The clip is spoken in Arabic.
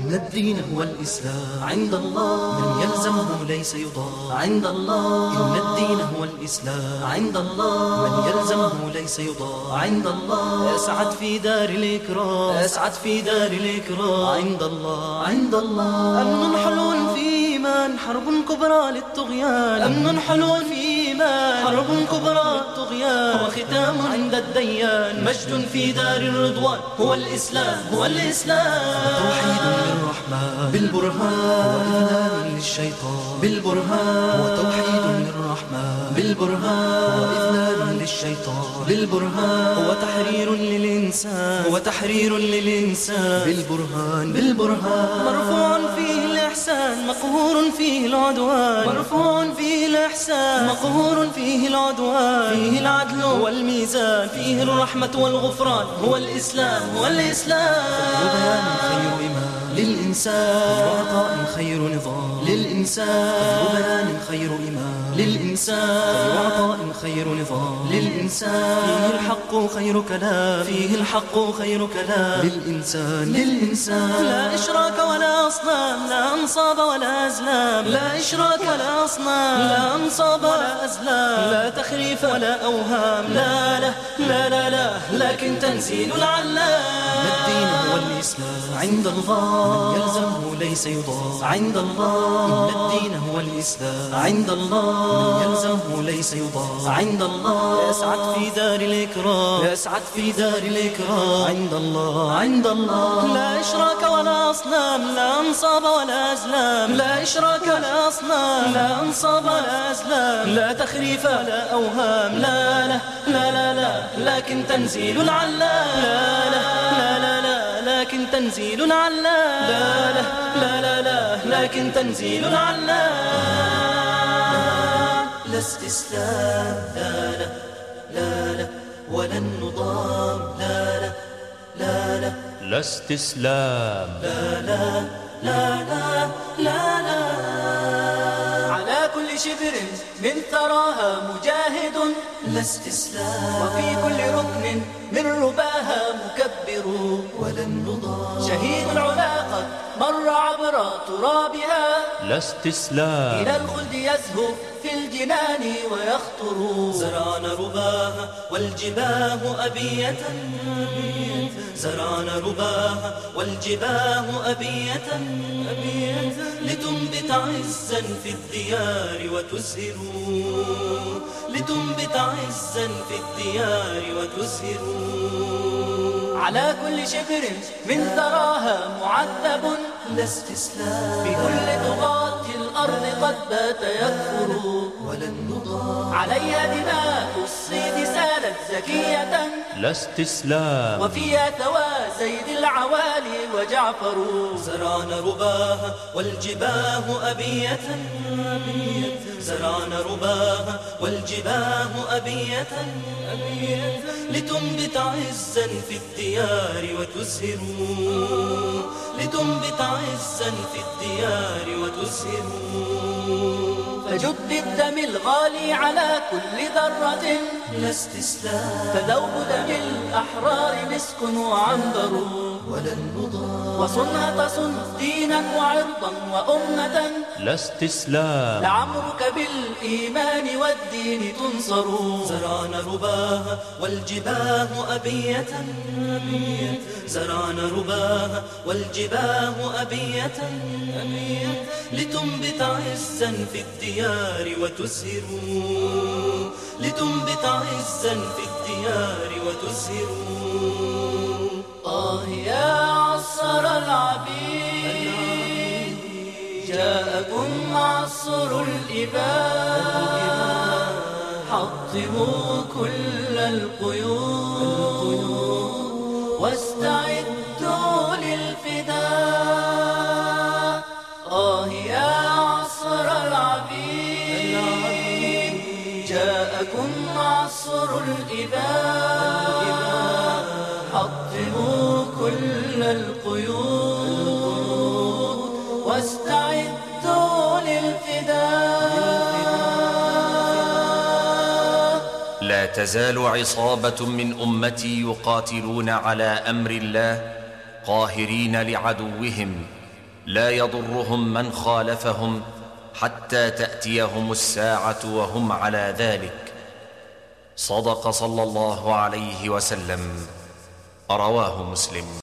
إن الدين هو الإسلام عند الله، من يلزمه ليس يضام عند الله. إن الدين هو الإسلام عند الله، من يلزمه ليس يضام عند الله. أسعد في دار الإكرام، أسعد في دار الإكرام عند الله، عند الله. أمن حلو في إيمان، حرب كبرى للطغيان. أمن حلو في إيمان، حرب كبرى للطغيان. وختام عند الديان، مجد في دار الرضوان. هو الإسلام، هو الإسلام. توحيد للرحمن بالبرهان، وإذلال للشيطان بالبرهان. وتوحيد للرحمن بالبرهان، وإذلال للشيطان بالبرهان. هو تحرير للإنسان، هو تحرير للإنسان بالبرهان، بالبرهان. مرفوع فيه الإحسان، مقهور فيه العدوان. مرفوع فيه الإحسان، مقهور فيه العدوان. فيه العدل والميزان، فيه الرحمة والغفران. هو الإسلام، هو الإسلام. بيان خير إمام للإنسان، وعطاء خير نظام للإنسان. بيان خير إمام للإنسان، وعطاء خير نظام للإنسان. فيه الحق خير كلام، فيه الحق خير كلام للإنسان، للإنسان. لا إشراك ولا أصنام، لا أنصاب ولا أزلام. لا إشراك ولا أصنام، لا أنصاب ولا أزلام. لا تخريف ولا أوهام، لا لا لا لا لا، لكن تنزيل العلام. الدين هو الإسلام عند الله، من يلزمه ليس يضام عند الله. إن الدين هو الإسلام عند الله، من يلزمه ليس يضام عند الله. يسعد في دار الإكرام، يسعد في دار الإكرام عند الله، عند الله. لا إشراك ولا أصنام، لا أنصاب ولا أزلام. لا إشراك ولا أصنام، لا أنصاب ولا أزلام. لا تخريف ولا أوهام، لا لا لا لا لا، لكن تنزيل العلام. لا لا لا لا لا، لكن تنزيل العلام. لا لا لا لا لا، لكن تنزيل العلام. لا استسلام، لا لا لا لا، ولن نضام، لا لا لا لا. لا استسلام، لا لا لا لا لا لا. على كل شبر من ثراها مجاهد، لا استسلام. وفي كل ركن من رباها مكبر، ولن نضام. شهيد العلا قد مر عبر ترابها، لا استسلام. إلى الخلد يزهو في الجنان ويخطر. زرعنا رباها والجباه أبية، زرعنا رباها والجباه أبية، لتنبت عزا في الديار وتزهر، لتنبت عزا في الديار وتزهر. على كل شبر من ثراها معذب، لا استسلام. في كل طغاة الأرض قد بات يكفر، ولن نضام. عليها دماء الصيد سالت زكية، لا استسلام. وفيها ثوى زيد العوالي وجعفر. زرعنا رباها والجباه أبية، زرعنا رباها والجباه أبية، لتنبت عزا في الديار وتزهر، لتنبت عزا في الديار وتزهر. فجد بالدم الغالي على كل ذرة، لا استسلام. فذوب دم الأحرار مسك وعنبر، ولن نضام. وصنها تصن دينا وعرضا وأمة، لا استسلام. لعمرك بالإيمان والدين تنصر. زرعنا رباها والجباه أبية، زرعنا رباها والجباه أبية، لتنبت عزا في الديار وتزهر، لتنبت عزا في الديار وتزهر. يا عصر العبيد، جاءكم عصر الإباء. حطموا كل القيود، واستعدوا للفداء. يا عصر العبيد، جاءكم عصر الإباء. حطموا كل القيود، واستعدوا للفداء. لا تزال عصابة من أمتي يقاتلون على أمر الله قاهرين لعدوهم لا يضرهم من خالفهم حتى تأتيهم الساعة وهم على ذلك. صدق صلى الله عليه وسلم. رواه مسلم.